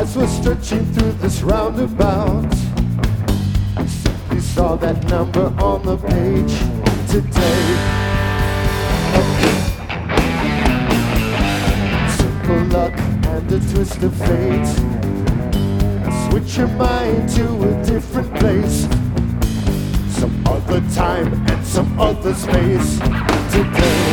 eyes were stretching through this roundabout. I simply saw that number on the page today. Simple luck and a twist of fate. Switch your mind to a different place. Some other time and some other space today.